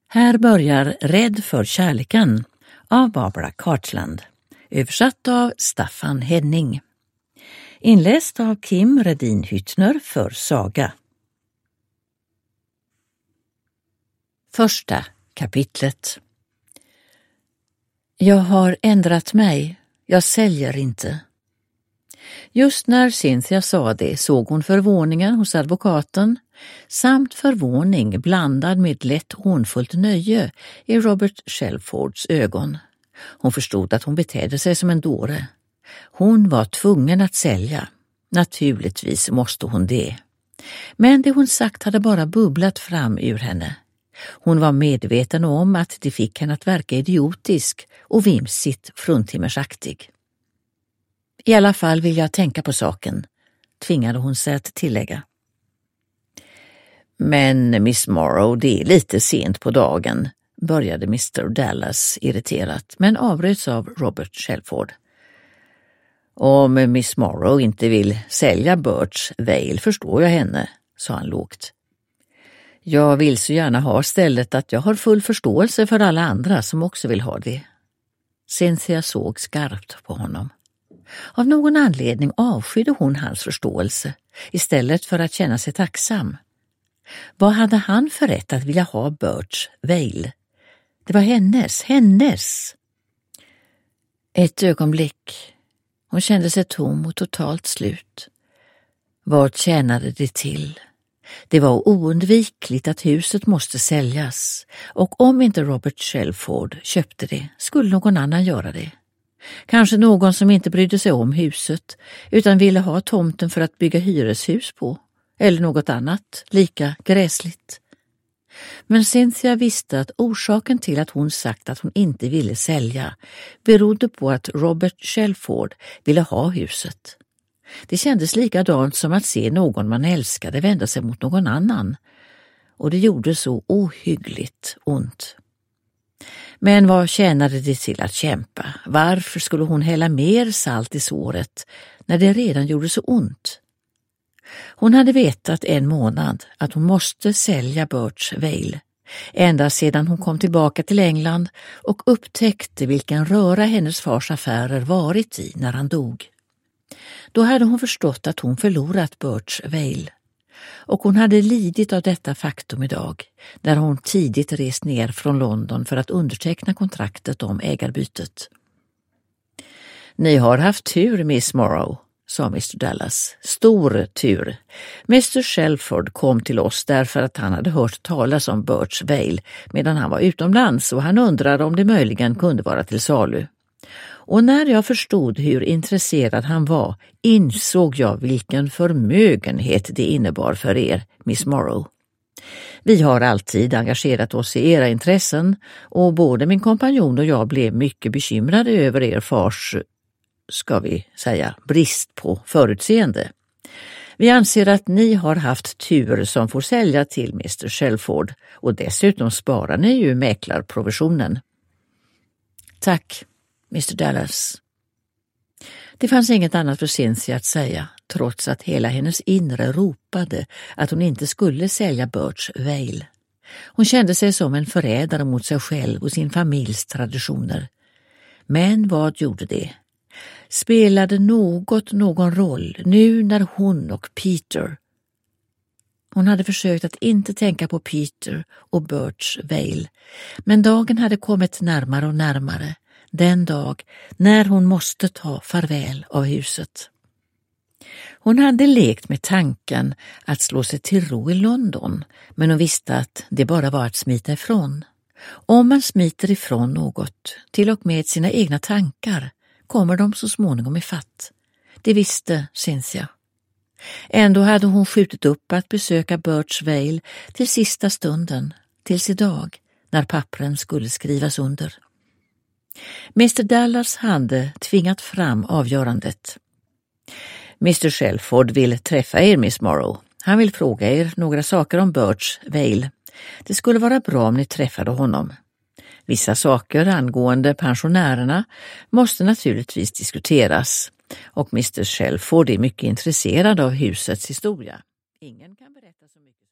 Här börjar Rädd för kärleken av Barbara Cartland, översatt av Staffan Henning. Inläst av Kim Redin Hyttner för Saga. Första kapitlet. Jag har ändrat mig, jag säljer inte. Just när Cynthia sa det såg hon förvåningen hos advokaten samt förvåning blandad med lätt hånfullt nöje i Robert Shelfords ögon. Hon förstod att hon betedde sig som en dåre. Hon var tvungen att sälja. Naturligtvis måste hon det. Men det hon sagt hade bara bubblat fram ur henne. Hon var medveten om att det fick henne att verka idiotisk och vimsigt fruntimmersaktig. I alla fall vill jag tänka på saken, tvingade hon sig att tillägga. Men Miss Morrow, det är lite sent på dagen, började Mr. Dallas irriterat, men avbröts av Robert Shelford. Om Miss Morrow inte vill sälja Birch Vale förstår jag henne, sa han lågt. Jag vill så gärna ha stället att jag har full förståelse för alla andra som också vill ha det. Cynthia såg skarpt på honom. Av någon anledning avskydde hon hans förståelse istället för att känna sig tacksam. Vad hade han för rätt att vilja ha Birch Vale? Det var hennes. Ett ögonblick. Hon kände sig tom och totalt slut. Vad tjänade det till? Det var oundvikligt att huset måste säljas, och om inte Robert Shelford köpte det skulle någon annan göra det. Kanske någon som inte brydde sig om huset utan ville ha tomten för att bygga hyreshus på, eller något annat lika gräsligt. Men Cynthia visste att orsaken till att hon sagt att hon inte ville sälja berodde på att Robert Shelford ville ha huset. Det kändes likadant som att se någon man älskade vända sig mot någon annan, och det gjorde så ohyggligt ont. Men vad tjänade det till att kämpa? Varför skulle hon hälla mer salt i såret när det redan gjorde så ont? Hon hade vetat en månad att hon måste sälja Birch Vale, ända sedan hon kom tillbaka till England och upptäckte vilken röra hennes fars affärer varit i när han dog. Då hade hon förstått att hon förlorat Birch Vale, och hon hade lidit av detta faktum idag, när hon tidigt rest ner från London för att underteckna kontraktet om ägarbytet. Ni har haft tur, Miss Morrow, sa Mr. Dallas. Stor tur. Mr. Shelford kom till oss därför att han hade hört talas om Birch Vale medan han var utomlands, och han undrade om det möjligen kunde vara till salu. Och när jag förstod hur intresserad han var insåg jag vilken förmögenhet det innebar för er, Miss Morrow. Vi har alltid engagerat oss i era intressen, och både min kompanjon och jag blev mycket bekymrade över er fars, ska vi säga, brist på förutseende. Vi anser att ni har haft tur som får sälja till Mr. Shelford, och dessutom sparar ni ju mäklarprovisionen. Tack, Mr. Dallas. Det fanns inget annat för Cynthia att säga, trots att hela hennes inre ropade att hon inte skulle sälja Birch Vale. Hon kände sig som en förrädare mot sig själv och sin familjs traditioner. Men vad gjorde det? Spelade någon roll nu när hon och Peter... Hon hade försökt att inte tänka på Peter och Birch Vale, men dagen hade kommit närmare och närmare. Den dag när hon måste ta farväl av huset. Hon hade lekt med tanken att slå sig till ro i London, men hon visste att det bara var att smita ifrån. Om man smiter ifrån något, till och med sina egna tankar, kommer de så småningom i fatt. Det visste Cynthia. Ändå hade hon skjutit upp att besöka Birch Vale till sista stunden, tills idag, när pappren skulle skrivas under. Mr. Dallas hade tvingat fram avgörandet. Mr. Shelford vill träffa er, Miss Morrow. Han vill fråga er några saker om Birch Vale. Det skulle vara bra om ni träffade honom. Vissa saker angående pensionärerna måste naturligtvis diskuteras, och Mr. Shelford är mycket intresserad av husets historia. Ingen kan berätta så mycket.